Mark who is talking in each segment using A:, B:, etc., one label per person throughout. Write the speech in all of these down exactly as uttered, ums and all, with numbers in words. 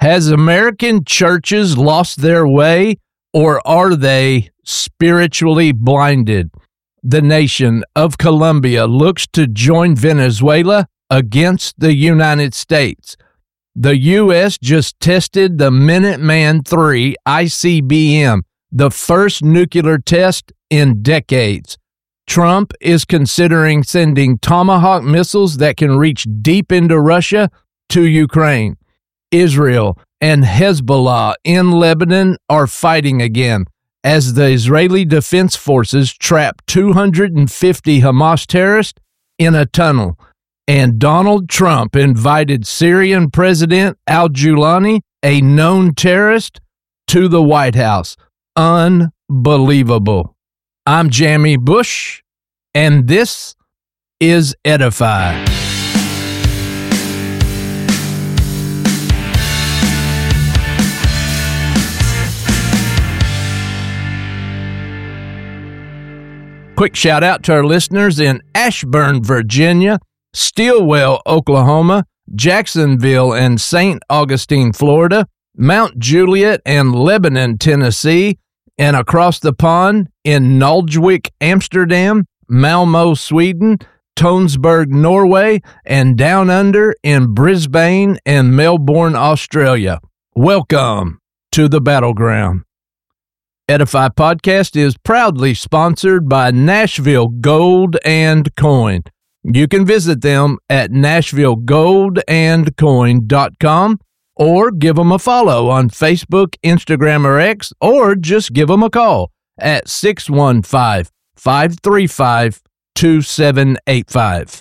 A: Has American churches lost their way, or are they spiritually blinded? The nation of Colombia looks to join Venezuela against the United States. The U S just tested the Minuteman three I C B M, the first nuclear test in decades. Trump is considering sending Tomahawk missiles that can reach deep into Russia to Ukraine. Israel and Hezbollah in Lebanon are fighting again as the Israeli Defense Forces trap two hundred fifty Hamas terrorists in a tunnel. And Donald Trump invited Syrian President al-Julani, a known terrorist, to the White House. Unbelievable. I'm Jamie Bush, and this is Edify. Quick shout out to our listeners in Ashburn, Virginia, Stilwell, Oklahoma, Jacksonville and Saint Augustine, Florida, Mount Juliet and Lebanon, Tennessee, and across the pond in Nalgwick, Amsterdam, Malmo, Sweden, Tonsberg, Norway, and down under in Brisbane and Melbourne, Australia. Welcome to the battleground. Edify Podcast is proudly sponsored by Nashville Gold and Coin. You can visit them at nashville gold and coin dot com or give them a follow on Facebook, Instagram, or X, or just give them a call at six one five, five three five, two seven eight five.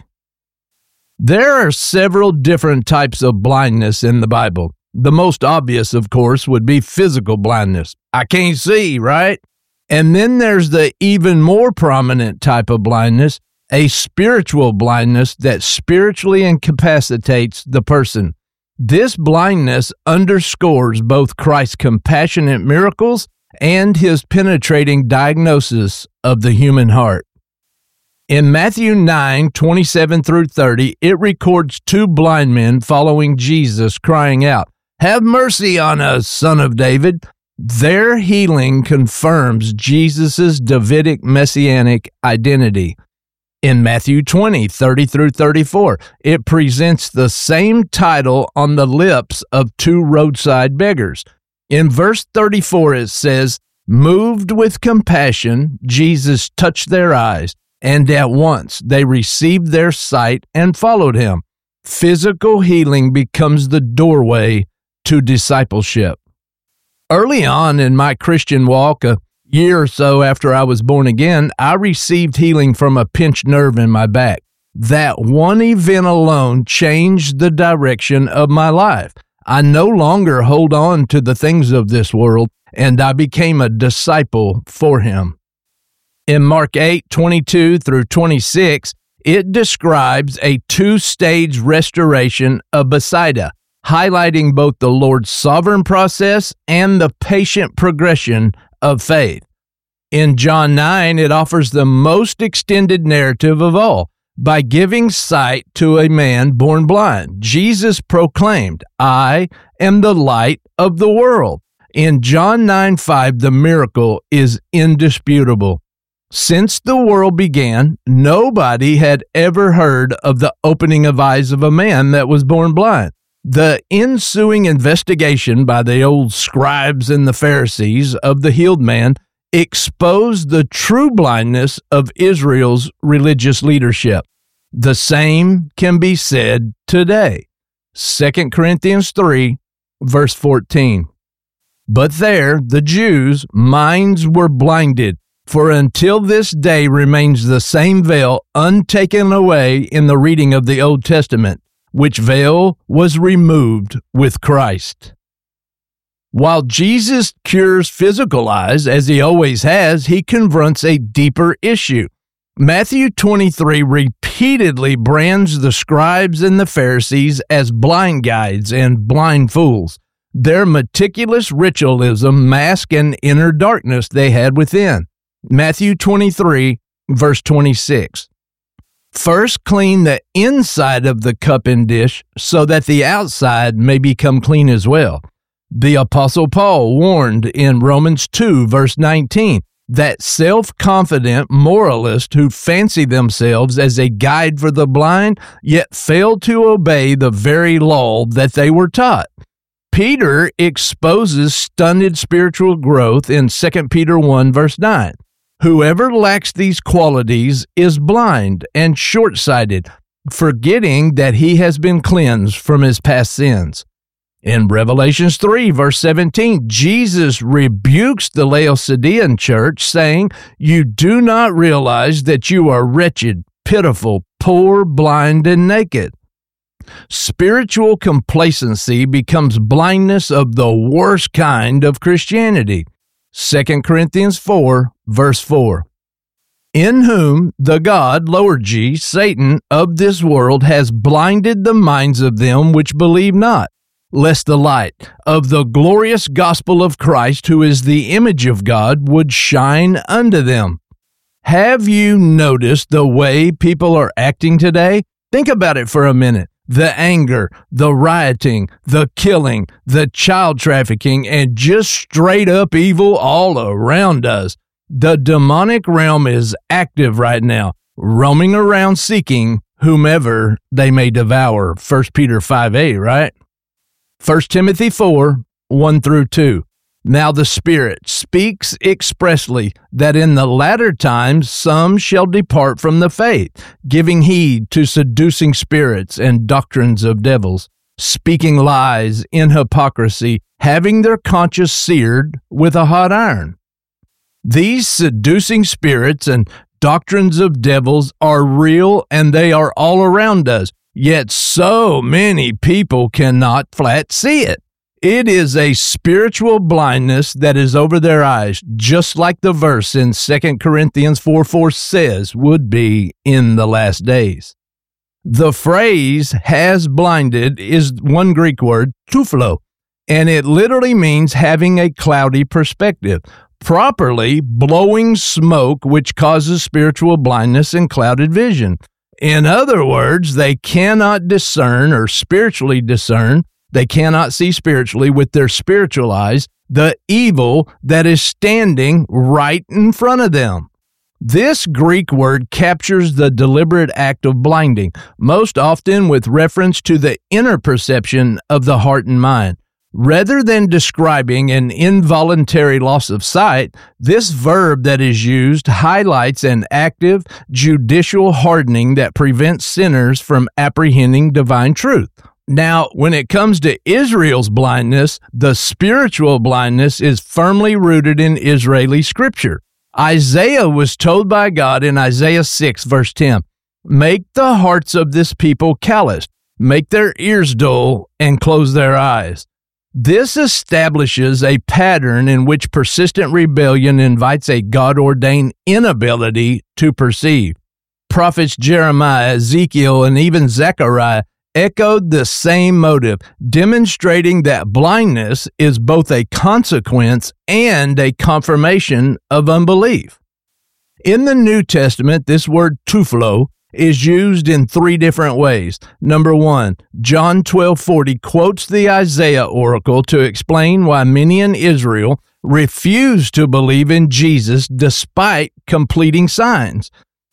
A: There are several different types of blindness in the Bible. The most obvious, of course, would be physical blindness. I can't see, right? And then there's the even more prominent type of blindness, a spiritual blindness that spiritually incapacitates the person. This blindness underscores both Christ's compassionate miracles and his penetrating diagnosis of the human heart. In Matthew nine, twenty-seven through thirty, it records two blind men following Jesus crying out, "Have mercy on us, Son of David." Their healing confirms Jesus' Davidic messianic identity. In Matthew twenty, thirty through thirty-four, it presents the same title on the lips of two roadside beggars. In verse thirty-four, it says, "Moved with compassion, Jesus touched their eyes, and at once they received their sight and followed him." Physical healing becomes the doorway to discipleship. Early on in my Christian walk, a year or so after I was born again, I received healing from a pinched nerve in my back. That one event alone changed the direction of my life. I no longer hold on to the things of this world, and I became a disciple for him. In Mark eight, twenty-two through twenty-six, it describes a two-stage restoration of Bethsaida, highlighting both the Lord's sovereign process and the patient progression of faith. In John nine, it offers the most extended narrative of all. By giving sight to a man born blind, Jesus proclaimed, "I am the light of the world." In John nine five, the miracle is indisputable. Since the world began, nobody had ever heard of the opening of eyes of a man that was born blind. The ensuing investigation by the old scribes and the Pharisees of the healed man exposed the true blindness of Israel's religious leadership. The same can be said today. Second Corinthians three, verse fourteen. But there, the Jews' minds were blinded, for until this day remains the same veil untaken away in the reading of the Old Testament, which veil was removed with Christ. While Jesus cures physical eyes, as he always has, he confronts a deeper issue. Matthew twenty-three repeatedly brands the scribes and the Pharisees as blind guides and blind fools. Their meticulous ritualism masked an inner darkness they had within. Matthew twenty-three, verse twenty-six. First clean the inside of the cup and dish, so that the outside may become clean as well. The Apostle Paul warned in Romans two, verse nineteen, that self-confident moralists who fancy themselves as a guide for the blind, yet fail to obey the very law that they were taught. Peter exposes stunted spiritual growth in Second Peter one, verse nine. Whoever lacks these qualities is blind and short-sighted, forgetting that he has been cleansed from his past sins. In Revelation three, verse seventeen, Jesus rebukes the Laodicean church, saying, "You do not realize that you are wretched, pitiful, poor, blind, and naked." Spiritual complacency becomes blindness of the worst kind of Christianity. Second Corinthians four, verse four. In whom the God, lower G, Satan, of this world has blinded the minds of them which believe not, lest the light of the glorious gospel of Christ, who is the image of God, would shine unto them. Have you noticed the way people are acting today? Think about it for a minute. The anger, the rioting, the killing, the child trafficking, and just straight up evil all around us. The demonic realm is active right now, roaming around seeking whomever they may devour. First Peter five eight, right? First Timothy four, one through two. Now the Spirit speaks expressly that in the latter times some shall depart from the faith, giving heed to seducing spirits and doctrines of devils, speaking lies in hypocrisy, having their conscience seared with a hot iron. These seducing spirits and doctrines of devils are real, and they are all around us, yet so many people cannot flat see it. It is a spiritual blindness that is over their eyes, just like the verse in Second Corinthians four four says would be in the last days. The phrase has blinded is one Greek word, tuflo, and it literally means having a cloudy perspective, properly blowing smoke, which causes spiritual blindness and clouded vision. In other words, they cannot discern or spiritually discern. They cannot see spiritually with their spiritual eyes the evil that is standing right in front of them. This Greek word captures the deliberate act of blinding, most often with reference to the inner perception of the heart and mind. Rather than describing an involuntary loss of sight, this verb that is used highlights an active, judicial hardening that prevents sinners from apprehending divine truth. Now, when it comes to Israel's blindness, the spiritual blindness is firmly rooted in Israeli scripture. Isaiah was told by God in Isaiah six, verse ten, "Make the hearts of this people calloused, make their ears dull, and close their eyes." This establishes a pattern in which persistent rebellion invites a God-ordained inability to perceive. Prophets Jeremiah, Ezekiel, and even Zechariah echoed the same motive, demonstrating that blindness is both a consequence and a confirmation of unbelief. In the New Testament, this word tuflo is used in three different ways. Number one, John twelve forty quotes the Isaiah oracle to explain why many in Israel refused to believe in Jesus despite completing signs.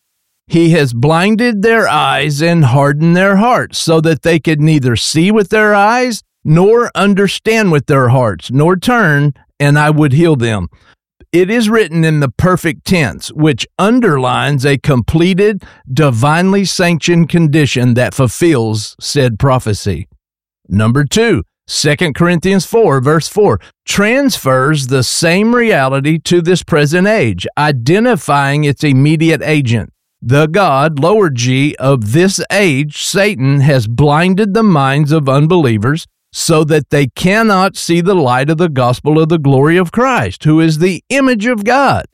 A: He has blinded their eyes and hardened their hearts so that they could neither see with their eyes nor understand with their hearts, nor turn, and I would heal them. It is written in the perfect tense, which underlines a completed, divinely sanctioned condition that fulfills said prophecy. Number two, Second Corinthians four, verse four, transfers the same reality to this present age, identifying its immediate agent. The God, lower G, of this age, Satan, has blinded the minds of unbelievers so that they cannot see the light of the gospel of the glory of Christ, who is the image of God.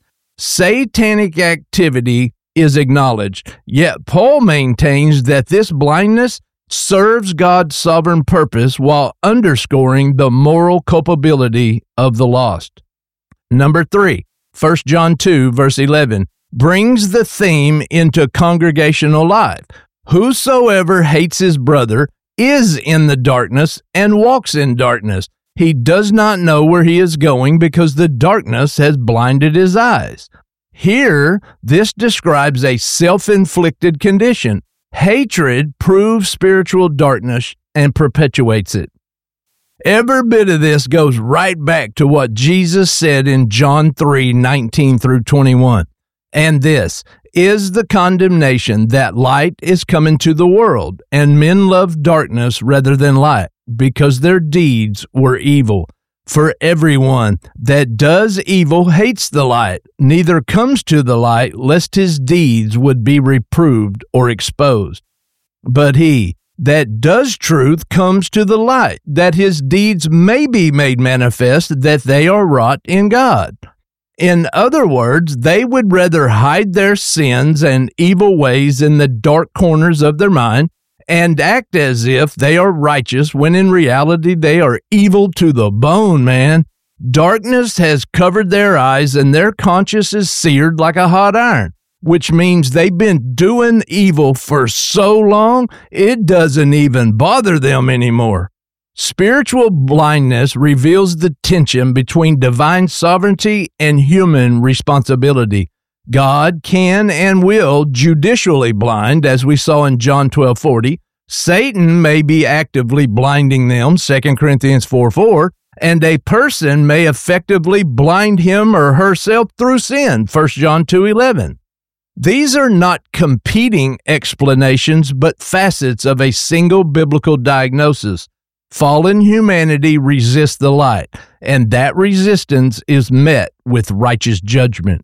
A: Satanic activity is acknowledged, yet Paul maintains that this blindness serves God's sovereign purpose while underscoring the moral culpability of the lost. Number three, First John two, verse eleven, brings the theme into congregational life. Whosoever hates his brother is in the darkness and walks in darkness. He does not know where he is going because the darkness has blinded his eyes. Here, this describes a self-inflicted condition. Hatred proves spiritual darkness and perpetuates it. Every bit of this goes right back to what Jesus said in John three, nineteen through twenty-one. And this is the condemnation that light is come into the world, and men love darkness rather than light, because their deeds were evil. For everyone that does evil hates the light, neither comes to the light, lest his deeds would be reproved or exposed. But he that does truth comes to the light, that his deeds may be made manifest, that they are wrought in God. In other words, they would rather hide their sins and evil ways in the dark corners of their mind and act as if they are righteous when in reality they are evil to the bone, man. Darkness has covered their eyes and their conscience is seared like a hot iron, which means they've been doing evil for so long, it doesn't even bother them anymore. Spiritual blindness reveals the tension between divine sovereignty and human responsibility. God can and will judicially blind, as we saw in John twelve forty. Satan may be actively blinding them, Second Corinthians four four, and a person may effectively blind him or herself through sin, First John two eleven. These are not competing explanations, but facets of a single biblical diagnosis. Fallen humanity resists the light, and that resistance is met with righteous judgment.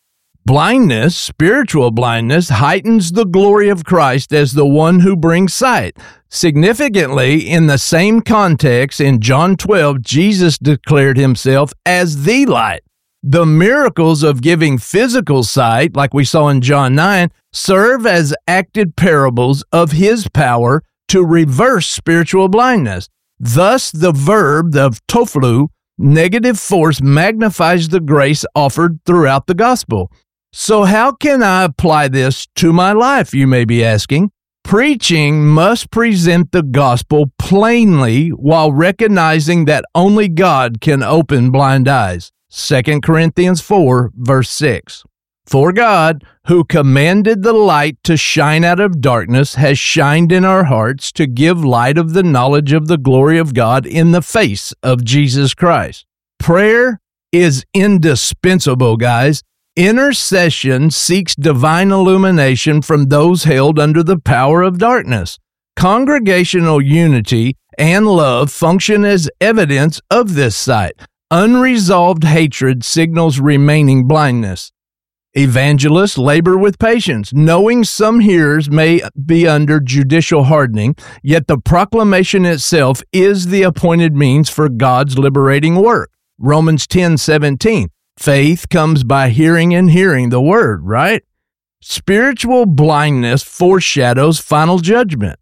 A: Blindness, spiritual blindness, heightens the glory of Christ as the one who brings sight. Significantly, in the same context, in John twelve, Jesus declared himself as the light. The miracles of giving physical sight, like we saw in John nine, serve as acted parables of his power to reverse spiritual blindness. Thus, the verb of toflu, negative force, magnifies the grace offered throughout the gospel. So how can I apply this to my life, you may be asking? Preaching must present the gospel plainly while recognizing that only God can open blind eyes. Second Corinthians four, verse six. For God, who commanded the light to shine out of darkness, has shined in our hearts to give light of the knowledge of the glory of God in the face of Jesus Christ. Prayer is indispensable, guys. Intercession seeks divine illumination from those held under the power of darkness. Congregational unity and love function as evidence of this sight. Unresolved hatred signals remaining blindness. Evangelists labor with patience, knowing some hearers may be under judicial hardening, yet the proclamation itself is the appointed means for God's liberating work. Romans ten seventeen. Faith comes by hearing and hearing the word, right? Spiritual blindness foreshadows final judgment.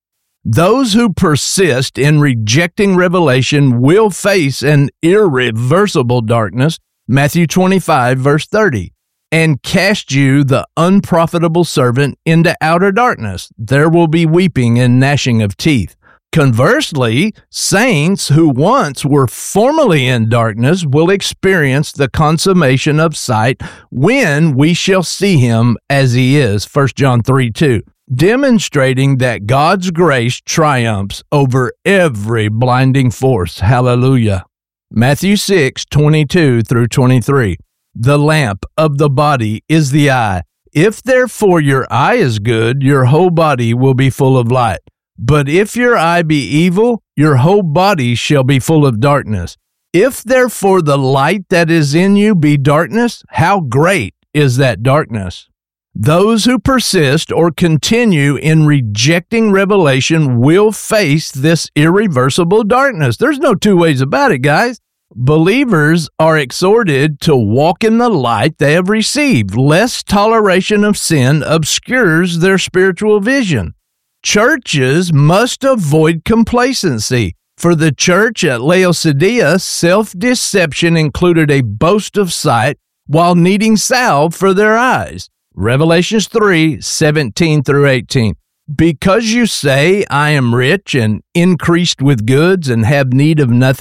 A: Those who persist in rejecting revelation will face an irreversible darkness, Matthew twenty-five, verse thirty. And cast you, the unprofitable servant, into outer darkness. There will be weeping and gnashing of teeth. Conversely, saints who once were formerly in darkness will experience the consummation of sight when we shall see him as he is, First John three two, demonstrating that God's grace triumphs over every blinding force. Hallelujah. Matthew six twenty-two through twenty-three. The lamp of the body is the eye. If therefore your eye is good, your whole body will be full of light. But if your eye be evil, your whole body shall be full of darkness. If therefore the light that is in you be darkness, how great is that darkness? Those who persist or continue in rejecting revelation will face this irreversible darkness. There's no two ways about it, guys. Believers are exhorted to walk in the light they have received, lest toleration of sin obscures their spiritual vision. Churches must avoid complacency. For the church at Laodicea, self-deception included a boast of sight while needing salve for their eyes. Revelations three seventeen through eighteen. Because you say, I am rich and increased with goods and have need of nothing,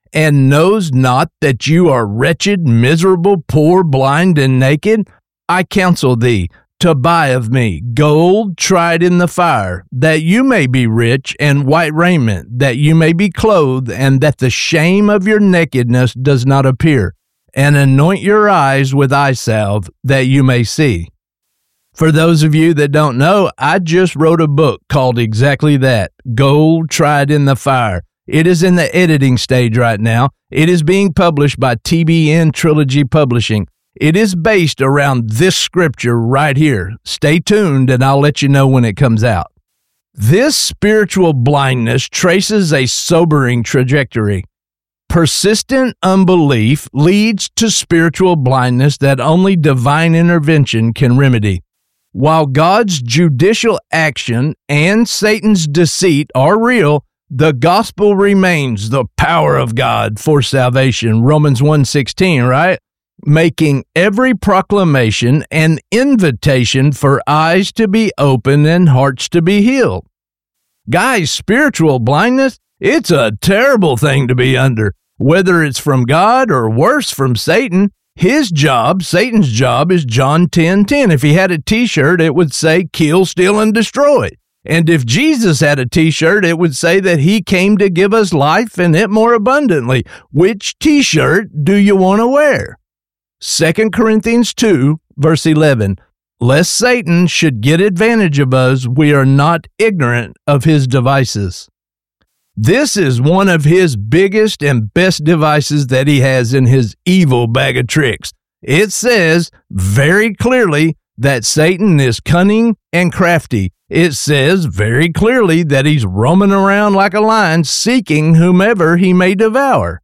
A: and knows not that you are wretched, miserable, poor, blind, and naked? I counsel thee to buy of me gold tried in the fire, that you may be rich, and white raiment, that you may be clothed, and that the shame of your nakedness does not appear. And anoint your eyes with eye salve, that you may see. For those of you that don't know, I just wrote a book called exactly that, Gold Tried in the Fire. It is in the editing stage right now. It is being published by T B N Trilogy Publishing. It is based around this scripture right here. Stay tuned and I'll let you know when it comes out. This spiritual blindness traces a sobering trajectory. Persistent unbelief leads to spiritual blindness that only divine intervention can remedy. While God's judicial action and Satan's deceit are real, the gospel remains the power of God for salvation. Romans one sixteen, right? Making every proclamation an invitation for eyes to be open and hearts to be healed. Guys, spiritual blindness, it's a terrible thing to be under. Whether it's from God or worse, from Satan, his job, Satan's job, is John ten ten. If he had a t-shirt, it would say, kill, steal, and destroy. And if Jesus had a t-shirt, it would say that he came to give us life and it more abundantly. Which t-shirt do you want to wear? Second Corinthians two, verse eleven. Lest Satan should get advantage of us, we are not ignorant of his devices. This is one of his biggest and best devices that he has in his evil bag of tricks. It says very clearly that Satan is cunning and crafty. It says very clearly that he's roaming around like a lion, seeking whomever he may devour.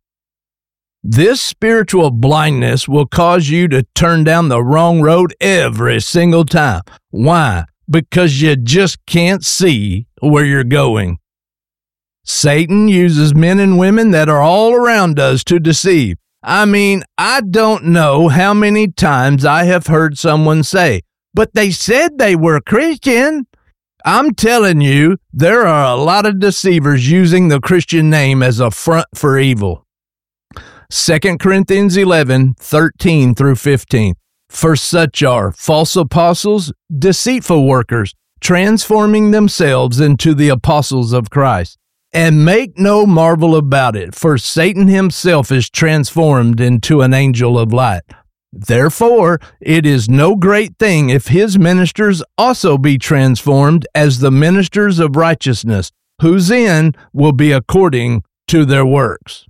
A: This spiritual blindness will cause you to turn down the wrong road every single time. Why? Because you just can't see where you're going. Satan uses men and women that are all around us to deceive. I mean, I don't know how many times I have heard someone say, but they said they were Christian. I'm telling you, there are a lot of deceivers using the Christian name as a front for evil. Second Corinthians eleven, thirteen through fifteen. For such are false apostles, deceitful workers, transforming themselves into the apostles of Christ. And make no marvel about it, for Satan himself is transformed into an angel of light. Therefore, it is no great thing if his ministers also be transformed as the ministers of righteousness, whose end will be according to their works.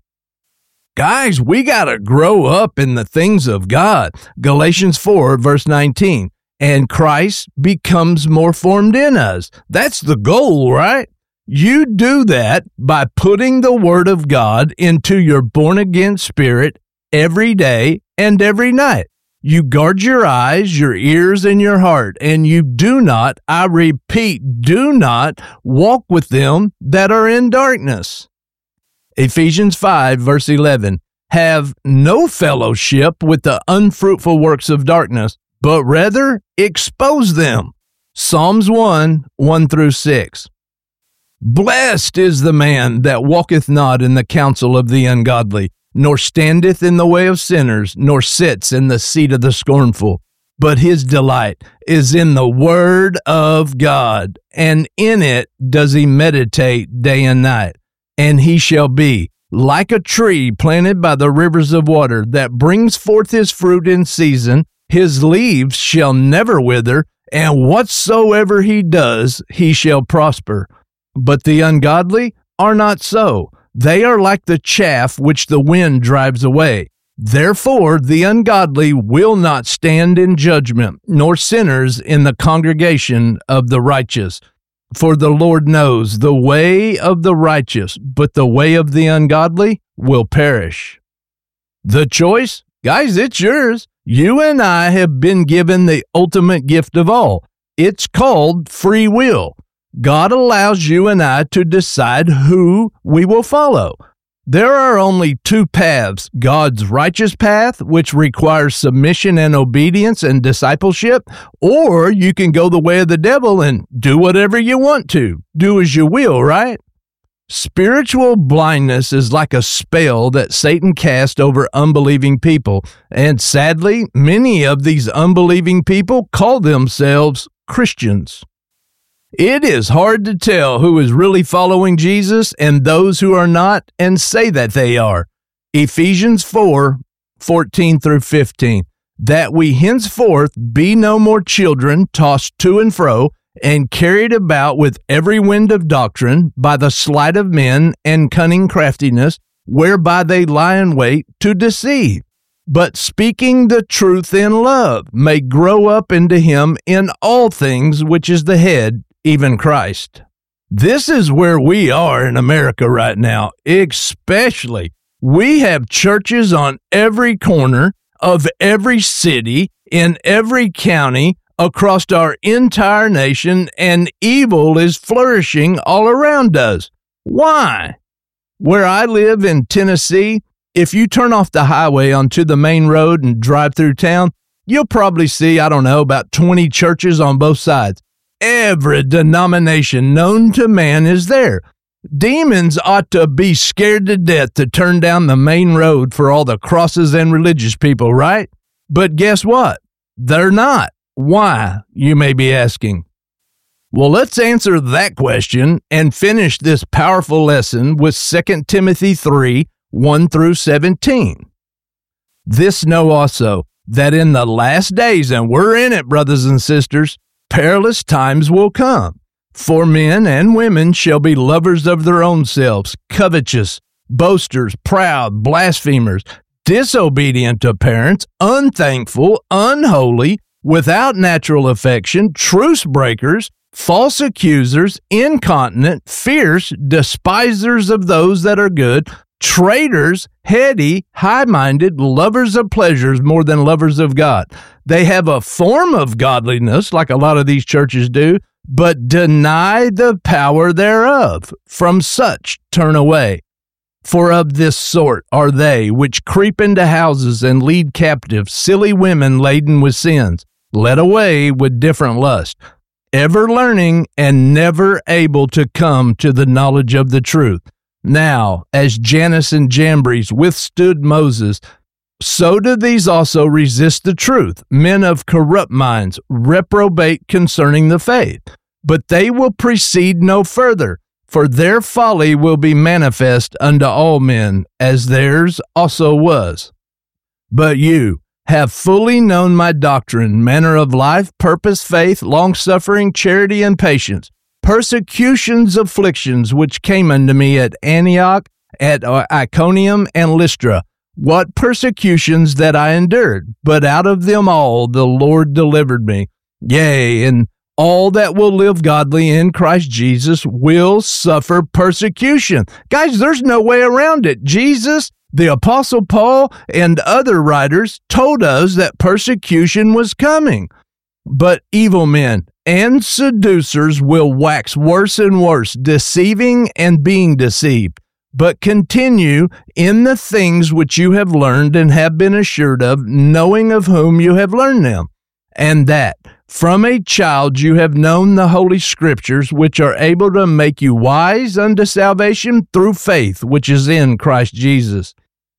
A: Guys, we got to grow up in the things of God. Galatians four, verse nineteen. And Christ becomes more formed in us. That's the goal, right? You do that by putting the Word of God into your born-again spirit every day and every night. You guard your eyes, your ears, and your heart, and you do not, I repeat, do not walk with them that are in darkness. Ephesians five, verse eleven. Have no fellowship with the unfruitful works of darkness, but rather expose them. Psalms one, one through six. Blessed is the man that walketh not in the counsel of the ungodly, nor standeth in the way of sinners, nor sits in the seat of the scornful. But his delight is in the word of God, and in it does he meditate day and night. And he shall be like a tree planted by the rivers of water, that brings forth his fruit in season. His leaves shall never wither, and whatsoever he does, he shall prosper. But the ungodly are not so. They are like the chaff which the wind drives away. Therefore, the ungodly will not stand in judgment, nor sinners in the congregation of the righteous. For the Lord knows the way of the righteous, but the way of the ungodly will perish. The choice? Guys, it's yours. You and I have been given the ultimate gift of all. It's called free will. God allows you and I to decide who we will follow. There are only two paths, God's righteous path, which requires submission and obedience and discipleship, or you can go the way of the devil and do whatever you want to. Do as you will, right? Spiritual blindness is like a spell that Satan cast over unbelieving people, and sadly, many of these unbelieving people call themselves Christians. It is hard to tell who is really following Jesus and those who are not and say that they are. Ephesians four, fourteen through fifteen, that we henceforth be no more children tossed to and fro, and carried about with every wind of doctrine by the sleight of men and cunning craftiness, whereby they lie in wait to deceive. But speaking the truth in love may grow up into him in all things, which is the head, even Christ. This is where we are in America right now, especially. We have churches on every corner of every city, in every county, across our entire nation, and evil is flourishing all around us. Why? Where I live in Tennessee, if you turn off the highway onto the main road and drive through town, you'll probably see, I don't know, about twenty churches on both sides. Every denomination known to man is there. Demons ought to be scared to death to turn down the main road for all the crosses and religious people, right? But guess what? They're not. Why, you may be asking? Well, let's answer that question and finish this powerful lesson with Second Timothy three, one through seventeen. This know also, that in the last days, and we're in it, brothers and sisters, perilous times will come. For men and women shall be lovers of their own selves, covetous, boasters, proud, blasphemers, disobedient to parents, unthankful, unholy, without natural affection, truce breakers, false accusers, incontinent, fierce, despisers of those that are good, traitors, heady, high-minded, lovers of pleasures more than lovers of God. They have a form of godliness, like a lot of these churches do, but deny the power thereof. From such turn away. For of this sort are they which creep into houses and lead captive silly women laden with sins, led away with different lust, ever learning and never able to come to the knowledge of the truth. Now, as Jannes and Jambres withstood Moses, so do these also resist the truth, men of corrupt minds, reprobate concerning the faith. But they will proceed no further, for their folly will be manifest unto all men, as theirs also was. But you have fully known my doctrine, manner of life, purpose, faith, long-suffering, charity, and patience, persecutions, afflictions, which came unto me at Antioch, at Iconium, and Lystra. What persecutions that I endured, but out of them all the Lord delivered me. Yea, and all that will live godly in Christ Jesus will suffer persecution. Guys, there's no way around it. Jesus, the Apostle Paul, and other writers told us that persecution was coming. But evil men and seducers will wax worse and worse, deceiving and being deceived. But continue in the things which you have learned and have been assured of, knowing of whom you have learned them, and that from a child you have known the Holy Scriptures, which are able to make you wise unto salvation through faith, which is in Christ Jesus.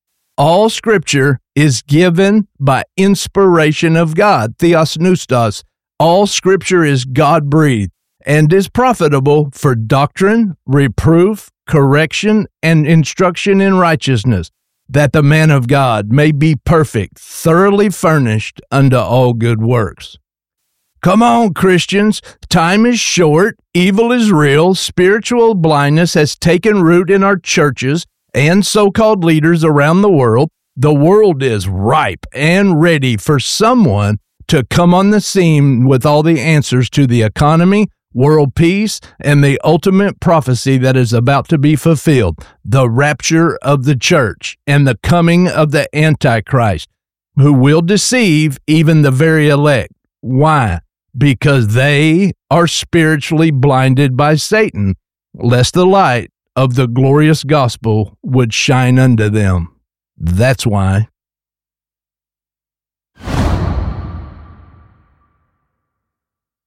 A: All Scripture is given by inspiration of God, theos neustos. All Scripture is God-breathed and is profitable for doctrine, reproof, correction, and instruction in righteousness, that the man of God may be perfect, thoroughly furnished unto all good works. Come on, Christians. Time is short, evil is real, spiritual blindness has taken root in our churches and so-called leaders around the world. The world is ripe and ready for someone to come on the scene with all the answers to the economy, world peace, and the ultimate prophecy that is about to be fulfilled, the rapture of the church and the coming of the Antichrist, who will deceive even the very elect. Why? Because they are spiritually blinded by Satan, lest the light of the glorious gospel would shine unto them. That's why.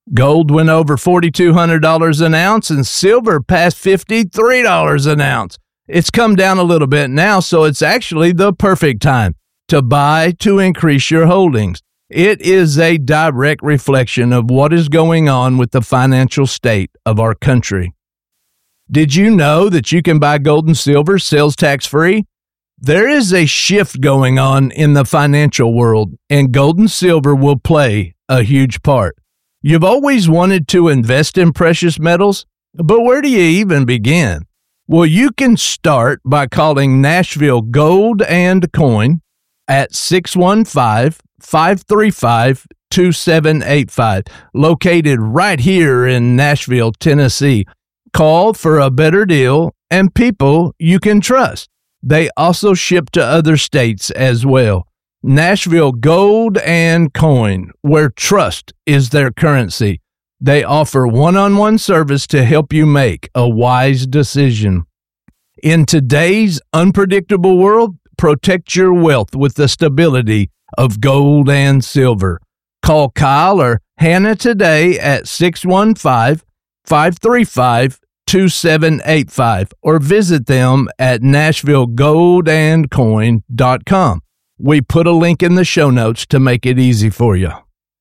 A: Gold went over four thousand two hundred dollars an ounce and silver past fifty-three dollars an ounce. It's come down a little bit now, so it's actually the perfect time to buy to increase your holdings. It is a direct reflection of what is going on with the financial state of our country. Did you know that you can buy gold and silver sales tax free? There is a shift going on in the financial world, and gold and silver will play a huge part. You've always wanted to invest in precious metals, but where do you even begin? Well, you can start by calling Nashville Gold and Coin at six one five, five three five, two seven eight five, located right here in Nashville, Tennessee. Call for a better deal and people you can trust. They also ship to other states as well. Nashville Gold and Coin, where trust is their currency. They offer one-on-one service to help you make a wise decision. In today's unpredictable world, protect your wealth with the stability of gold and silver. Call Kyle or Hannah today at six one five, five three five, two seven eight five or visit them at nashville gold and coin dot com. We put a link in the show notes to make it easy for you.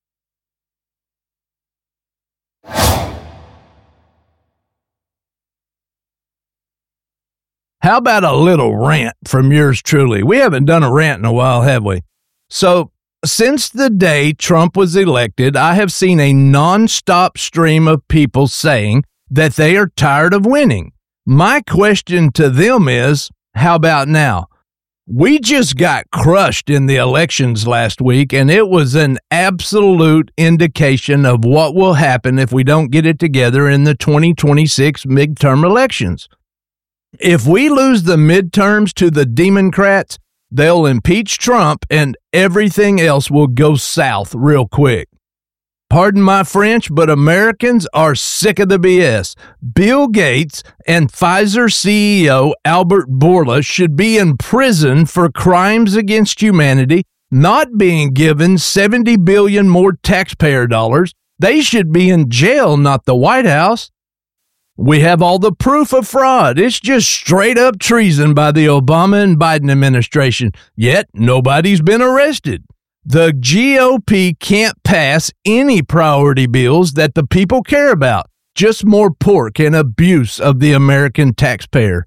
A: How about a little rant from yours truly? We haven't done a rant in a while, have we? So, since the day Trump was elected, I have seen a nonstop stream of people saying that they are tired of winning. My question to them is, how about now? We just got crushed in the elections last week, and it was an absolute indication of what will happen if we don't get it together in the twenty twenty-six midterm elections. If we lose the midterms to the Democrats, they'll impeach Trump and everything else will go south real quick. Pardon my French, but Americans are sick of the B S. Bill Gates and Pfizer C E O Albert Bourla should be in prison for crimes against humanity, not being given seventy billion dollars more taxpayer dollars. They should be in jail, not the White House. We have all the proof of fraud. It's just straight up treason by the Obama and Biden administration, yet nobody's been arrested. The G O P can't pass any priority bills that the people care about, just more pork and abuse of the American taxpayer.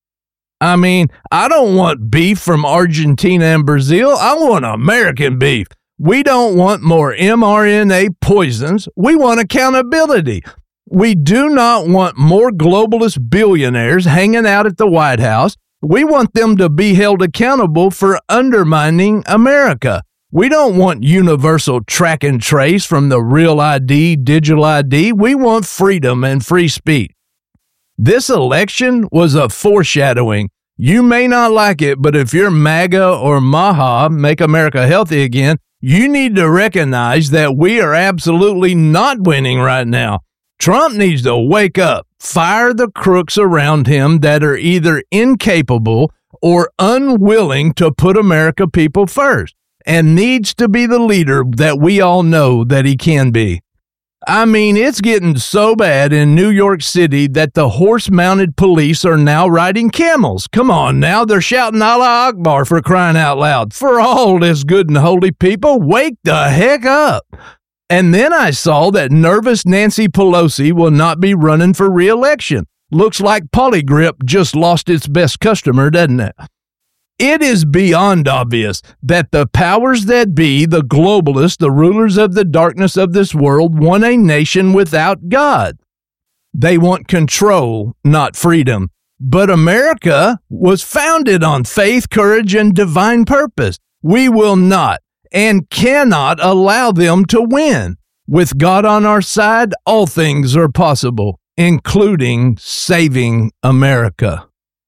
A: I mean, I don't want beef from Argentina and Brazil. I want American beef. We don't want more M R N A poisons. We want accountability. We do not want more globalist billionaires hanging out at the White House. We want them to be held accountable for undermining America. We don't want universal track and trace from the Real I D, Digital I D. We want freedom and free speech. This election was a foreshadowing. You may not like it, but if you're MAGA or MAHA, Make America Healthy Again, you need to recognize that we are absolutely not winning right now. Trump needs to wake up, fire the crooks around him that are either incapable or unwilling to put America people first, and needs to be the leader that we all know that he can be. I mean, it's getting so bad in New York City that the horse-mounted police are now riding camels. Come on now, they're shouting Allah Akbar for crying out loud. For all this good and holy people, wake the heck up. And then I saw that nervous Nancy Pelosi will not be running for re-election. Looks like Polygrip just lost its best customer, doesn't it? It is beyond obvious that the powers that be, the globalists, the rulers of the darkness of this world, want a nation without God. They want control, not freedom. But America was founded on faith, courage, and divine purpose. We will not and cannot allow them to win. With God on our side, all things are possible, including saving America.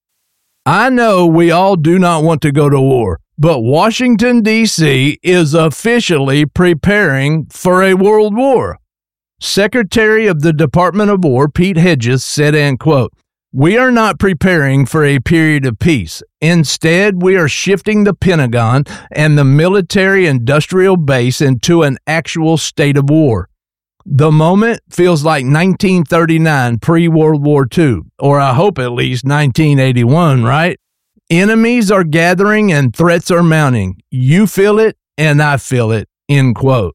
A: I know we all do not want to go to war, but Washington, D C is officially preparing for a world war. Secretary of the Department of War, Pete Hedges, said, and quote, "We are not preparing for a period of peace. Instead, we are shifting the Pentagon and the military-industrial base into an actual state of war. The moment feels like nineteen thirty-nine, pre-World War Two, or I hope at least nineteen eighty-one, right? Enemies are gathering and threats are mounting. You feel it and I feel it, end quote.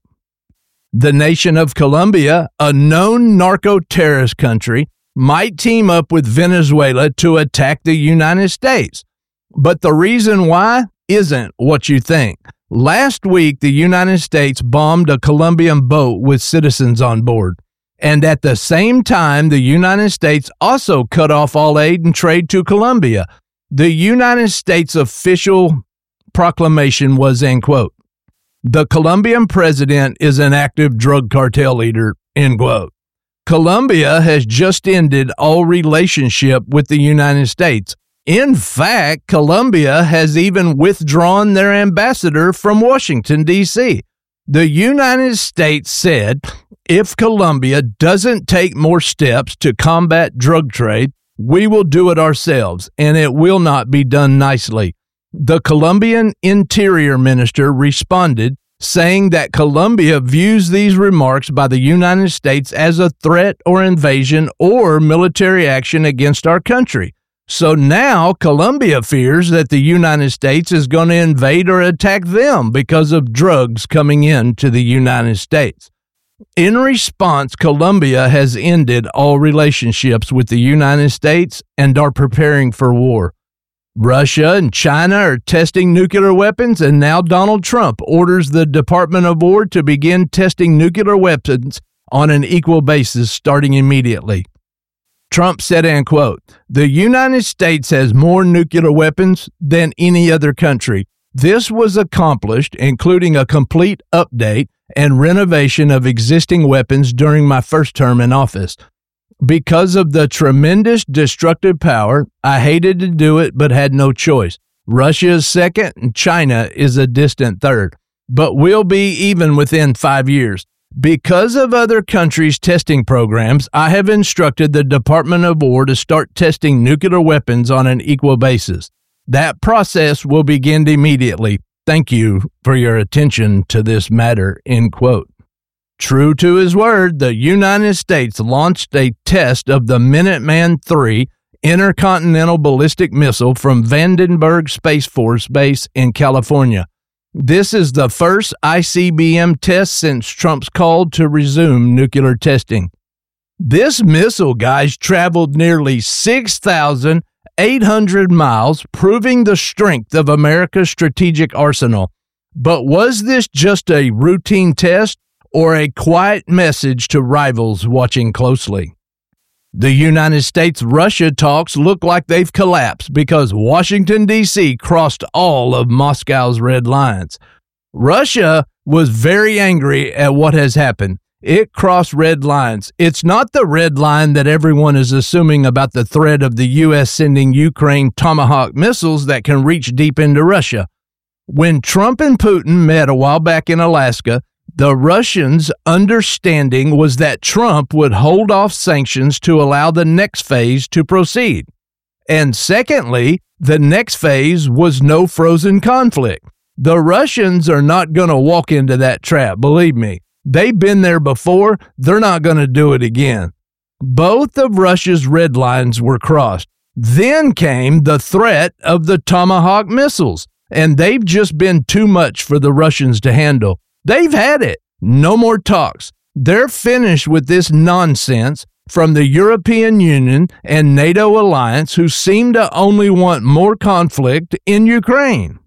A: The nation of Colombia, a known narco-terrorist country, might team up with Venezuela to attack the United States. But the reason why isn't what you think. Last week, the United States bombed a Colombian boat with citizens on board. And at the same time, the United States also cut off all aid and trade to Colombia. The United States official proclamation was, end quote, "The Colombian president is an active drug cartel leader," end quote. Colombia has just ended all relationship with the United States. In fact, Colombia has even withdrawn their ambassador from Washington, D C The United States said if Colombia doesn't take more steps to combat drug trade, we will do it ourselves, and it will not be done nicely. The Colombian Interior Minister responded, saying that Colombia views these remarks by the United States as a threat or invasion or military action against our country. So now Colombia fears that the United States is going to invade or attack them because of drugs coming into the United States. In response, Colombia has ended all relationships with the United States and are preparing for war. Russia and China are testing nuclear weapons, and now Donald Trump orders the Department of War to begin testing nuclear weapons on an equal basis starting immediately. Trump said, end quote, "The United States has more nuclear weapons than any other country. This was accomplished, including a complete update and renovation of existing weapons during my first term in office. Because of the tremendous destructive power, I hated to do it but had no choice. Russia is second and China is a distant third, but we'll be even within five years. Because of other countries' testing programs, I have instructed the Department of War to start testing nuclear weapons on an equal basis. That process will begin immediately. Thank you for your attention to this matter," end quote. True to his word, the United States launched a test of the Minuteman three intercontinental ballistic missile from Vandenberg Space Force Base in California. This is the first I C B M test since Trump's call to resume nuclear testing. This missile, guys, traveled nearly six thousand eight hundred miles, proving the strength of America's strategic arsenal. But was this just a routine test or a quiet message to rivals watching closely? The United States-Russia talks look like they've collapsed because Washington, D C crossed all of Moscow's red lines. Russia was very angry at what has happened. It crossed red lines. It's not the red line that everyone is assuming about the threat of the U S sending Ukraine Tomahawk missiles that can reach deep into Russia. When Trump and Putin met a while back in Alaska, the Russians' understanding was that Trump would hold off sanctions to allow the next phase to proceed. And secondly, the next phase was no frozen conflict. The Russians are not going to walk into that trap, believe me. They've been there before. They're not going to do it again. Both of Russia's red lines were crossed. Then came the threat of the Tomahawk missiles, and they've just been too much for the Russians to handle. They've had it. No more talks. They're finished with this nonsense from the European Union and NATO alliance, who seem to only want more conflict in Ukraine.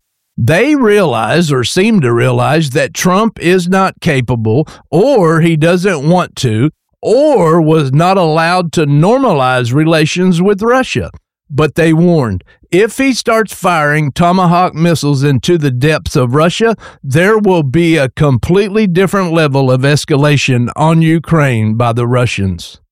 A: They realize, or seem to realize, that Trump is not capable, or he doesn't want to, or was not allowed to normalize relations with Russia. But they warned, if he starts firing Tomahawk missiles into the depths of Russia, there will be a completely different level of escalation on Ukraine by the Russians.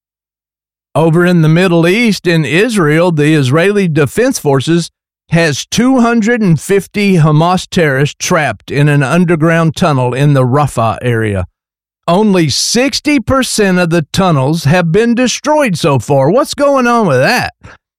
A: Over in the Middle East, in Israel, the Israeli Defense Forces has two hundred fifty Hamas terrorists trapped in an underground tunnel in the Rafah area. Only sixty percent of the tunnels have been destroyed so far. What's going on with that?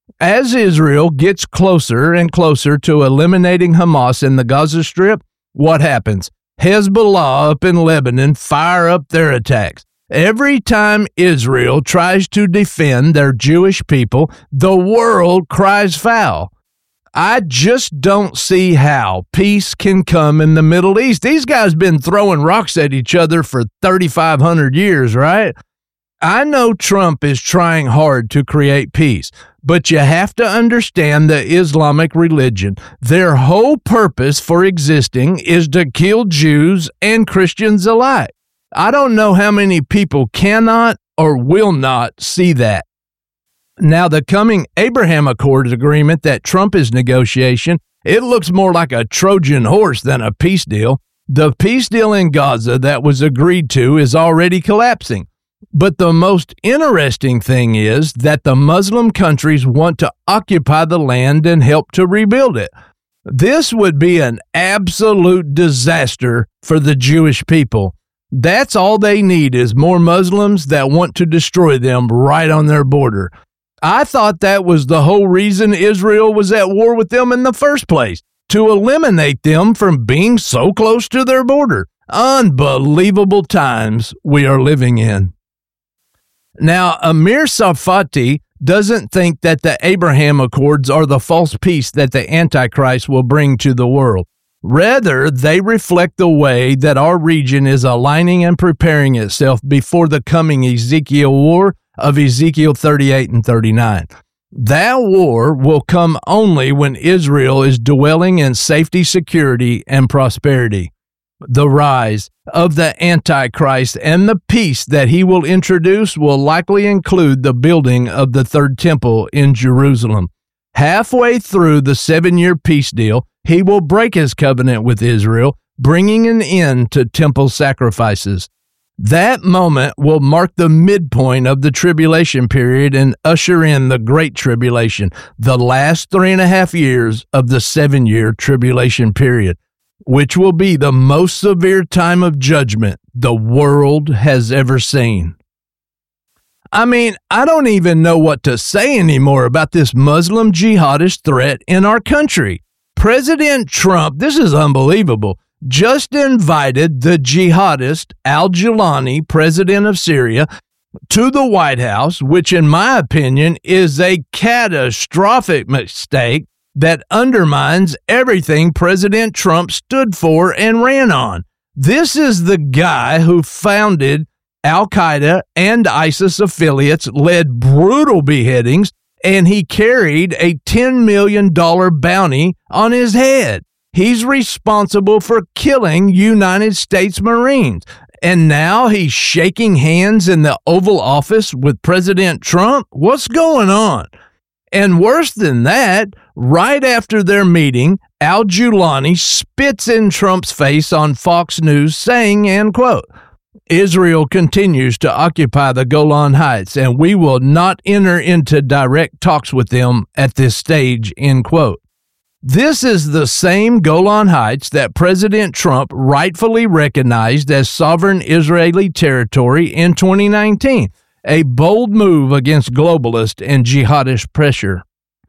A: As Israel gets closer and closer to eliminating Hamas in the Gaza Strip, what happens? Hezbollah up in Lebanon fire up their attacks. Every time Israel tries to defend their Jewish people, the world cries foul. I just don't see how peace can come in the Middle East. These guys been throwing rocks at each other for thirty-five hundred years, right? I know Trump is trying hard to create peace, but you have to understand the Islamic religion. Their whole purpose for existing is to kill Jews and Christians alike. I don't know how many people cannot or will not see that. Now, the coming Abraham Accords agreement that Trump is negotiating, it looks more like a Trojan horse than a peace deal. The peace deal in Gaza that was agreed to is already collapsing. But the most interesting thing is that the Muslim countries want to occupy the land and help to rebuild it. This would be an absolute disaster for the Jewish people. That's all they need is more Muslims that want to destroy them right on their border. I thought that was the whole reason Israel was at war with them in the first place, to eliminate them from being so close to their border. Unbelievable times we are living in. Now, Amir Tsarfati doesn't think that the Abraham Accords are the false peace that the Antichrist will bring to the world. Rather, they reflect the way that our region is aligning and preparing itself before the coming Ezekiel war of Ezekiel thirty-eight and thirty-nine. That war will come only when Israel is dwelling in safety, security, and prosperity. The rise of the Antichrist and the peace that he will introduce will likely include the building of the third temple in Jerusalem. Halfway through the seven-year peace deal, he will break his covenant with Israel, bringing an end to temple sacrifices. That moment will mark the midpoint of the tribulation period and usher in the Great Tribulation, the last three and a half years of the seven-year tribulation period, which will be the most severe time of judgment the world has ever seen. I mean, I don't even know what to say anymore about this Muslim jihadist threat in our country. President Trump, this is unbelievable, just invited the jihadist al-Jilani, president of Syria, to the White House, which in my opinion is a catastrophic mistake that undermines everything President Trump stood for and ran on. This is the guy who founded Al-Qaeda and ISIS affiliates, led brutal beheadings, and he carried a ten million dollars bounty on his head. He's responsible for killing United States Marines. And now he's shaking hands in the Oval Office with President Trump? What's going on? And worse than that, right after their meeting, al-Jilani spits in Trump's face on Fox News saying, and quote, Israel continues to occupy the Golan Heights, and we will not enter into direct talks with them at this stage, end quote. This is the same Golan Heights that President Trump rightfully recognized as sovereign Israeli territory in twenty nineteen, a bold move against globalist and jihadist pressure.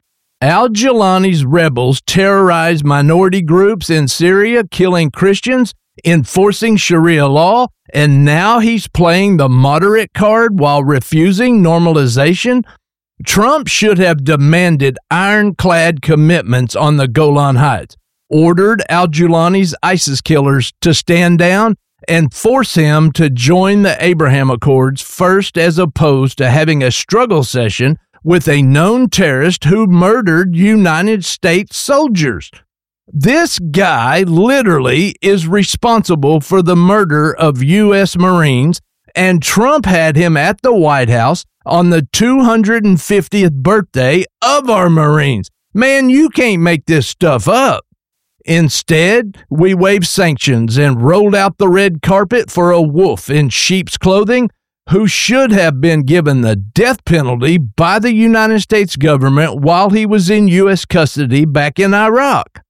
A: Al-Jilani's rebels terrorized minority groups in Syria, killing Christians, enforcing Sharia law, and now he's playing the moderate card while refusing normalization. Trump should have demanded ironclad commitments on the Golan Heights, ordered al-Jilani's ISIS killers to stand down, and force him to join the Abraham Accords first, as opposed to having a struggle session with a known terrorist who murdered United States soldiers. This guy literally is responsible for the murder of U S Marines, and Trump had him at the White House on the two hundred fiftieth birthday of our Marines. Man, you can't make this stuff up. Instead, we waved sanctions and rolled out the red carpet for a wolf in sheep's clothing who should have been given the death penalty by the United States government while he was in U S custody back in Iraq.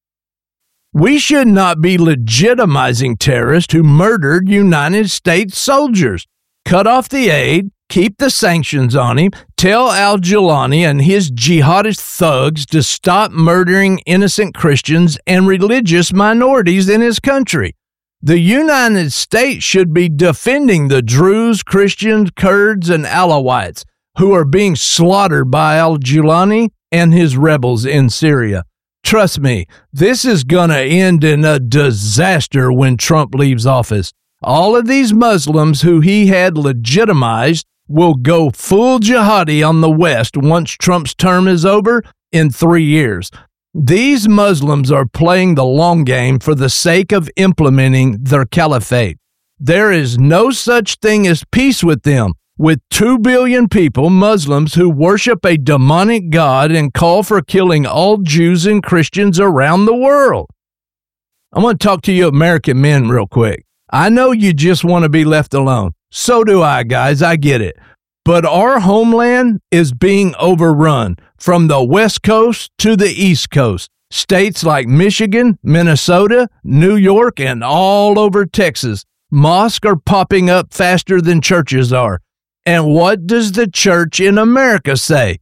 A: We should not be legitimizing terrorists who murdered United States soldiers. Cut off the aid, keep the sanctions on him, tell al-Jilani and his jihadist thugs to stop murdering innocent Christians and religious minorities in his country. The United States should be defending the Druze, Christians, Kurds, and Alawites who are being slaughtered by al-Julani and his rebels in Syria. Trust me, this is going to end in a disaster when Trump leaves office. All of these Muslims who he had legitimized will go full jihadi on the West once Trump's term is over in three years. These Muslims are playing the long game for the sake of implementing their caliphate. There is no such thing as peace with them. With two billion people, Muslims who worship a demonic god and call for killing all Jews and Christians around the world. I want to talk to you American men real quick. I know you just want to be left alone. So do I, guys. I get it. But our homeland is being overrun from the West Coast to the East Coast. States like Michigan, Minnesota, New York, and all over Texas. Mosques are popping up faster than churches are. And what does the church in America say?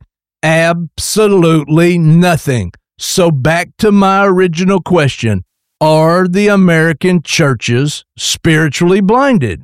A: Absolutely nothing. So back to my original question. Are the American churches spiritually blinded?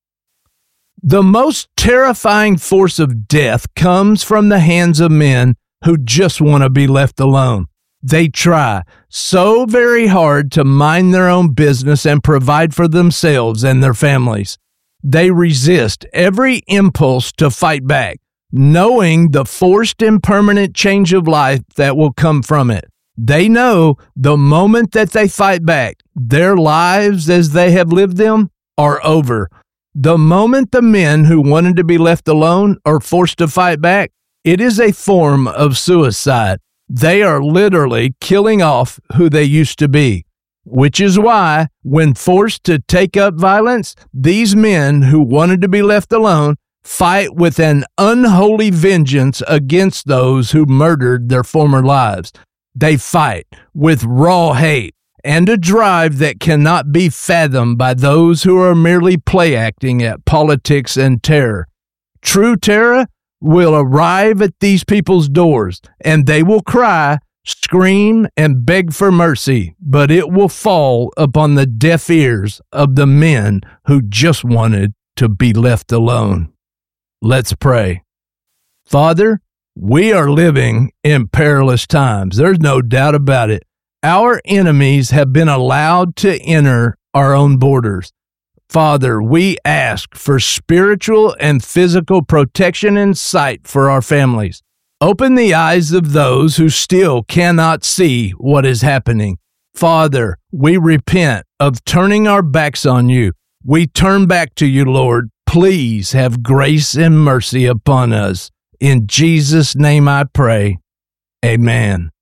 A: The most terrifying force of death comes from the hands of men who just want to be left alone. They try so very hard to mind their own business and provide for themselves and their families. They resist every impulse to fight back, knowing the forced and permanent change of life that will come from it. They know the moment that they fight back, their lives as they have lived them are over. The moment the men who wanted to be left alone are forced to fight back, it is a form of suicide. They are literally killing off who they used to be. Which is why, when forced to take up violence, these men who wanted to be left alone fight with an unholy vengeance against those who murdered their former lives. They fight with raw hate and a drive that cannot be fathomed by those who are merely play acting at politics and terror. True terror will arrive at these people's doors, and they will cry, scream, and beg for mercy, but it will fall upon the deaf ears of the men who just wanted to be left alone. Let's pray. Father, we are living in perilous times. There's no doubt about it. Our enemies have been allowed to enter our own borders. Father, we ask for spiritual and physical protection and sight for our families. Open the eyes of those who still cannot see what is happening. Father, we repent of turning our backs on you. We turn back to you, Lord. Please have grace and mercy upon us. In Jesus' name I pray. Amen.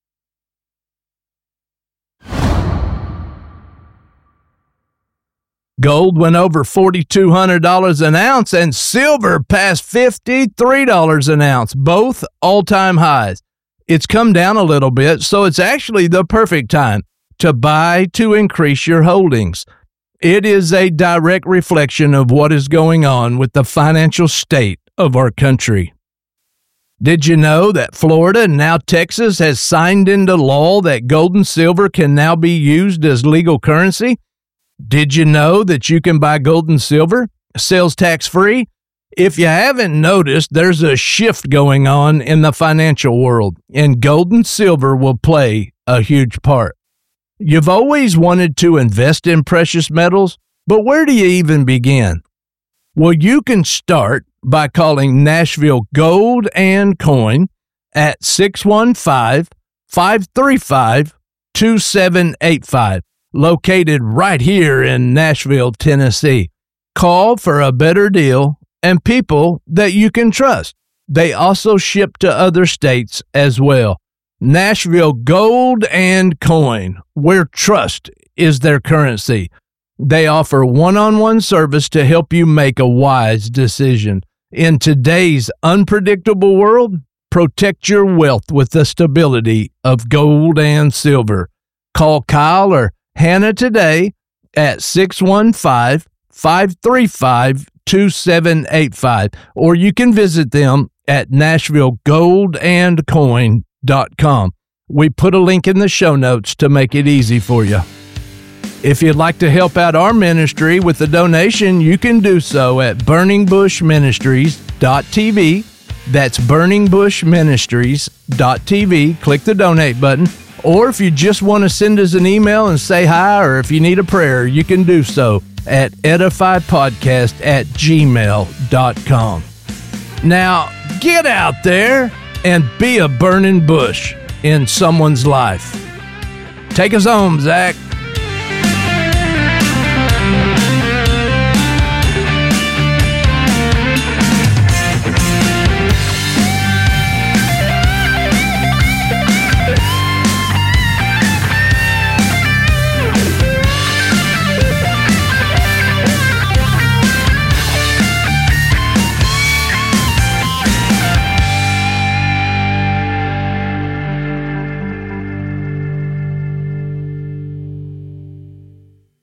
A: Gold went over four thousand two hundred dollars an ounce, and silver passed fifty-three dollars an ounce, both all-time highs. It's come down a little bit, so it's actually the perfect time to buy to increase your holdings. It is a direct reflection of what is going on with the financial state of our country. Did you know that Florida and now Texas has signed into law that gold and silver can now be used as legal currency? Did you know that you can buy gold and silver, sales tax free? If you haven't noticed, there's a shift going on in the financial world, and gold and silver will play a huge part. You've always wanted to invest in precious metals, but where do you even begin? Well, you can start by calling Nashville Gold and Coin at six one five, five three five, two seven eight five. Located right here in Nashville, Tennessee. Call for a better deal and people that you can trust. They also ship to other states as well. Nashville Gold and Coin, where trust is their currency. They offer one-on-one service to help you make a wise decision. In today's unpredictable world, protect your wealth with the stability of gold and silver. Call Kyle or Hannah today at six one five, five three five, two seven eight five, or you can visit them at nashville gold and coin dot com. We put a link in the show notes to make it easy for you. If you'd like to help out our ministry with a donation, you can do so at burning bush ministries dot t v. That's burning bush ministries dot t v. Click the donate button. Or if you just want to send us an email and say hi, or if you need a prayer, you can do so at edifypodcast at gmail dot com. Now, get out there and be a burning bush in someone's life. Take us home, Zach.